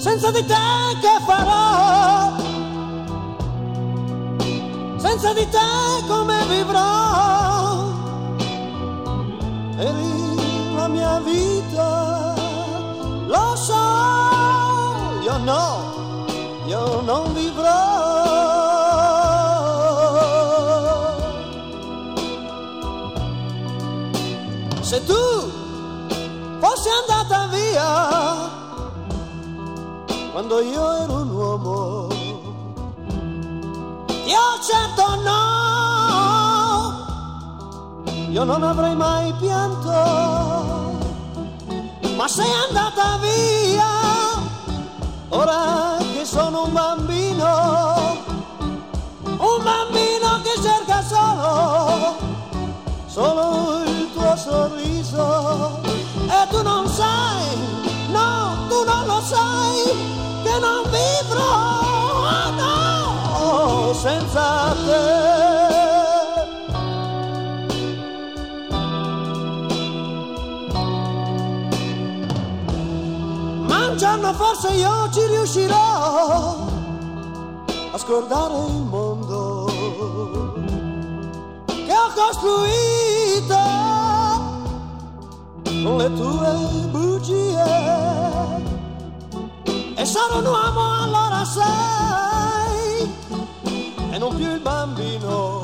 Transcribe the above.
senza di te che farò? Senza di te come vivrò? Eri la mia vita, lo so, io non vivrò. Se tu fossi andata via quando io ero un uomo, io certo no, io non avrei mai pianto, ma sei andata via, ora che sono un bambino che cerca solo il tuo sorriso, e tu non sai, no, tu non lo sai, che non vivrò, no, senza te. Ma un giorno forse io ci riuscirò a scordare il mondo che ho costruito con le tue bugie, e sarò un uomo allora sai, e non più il bambino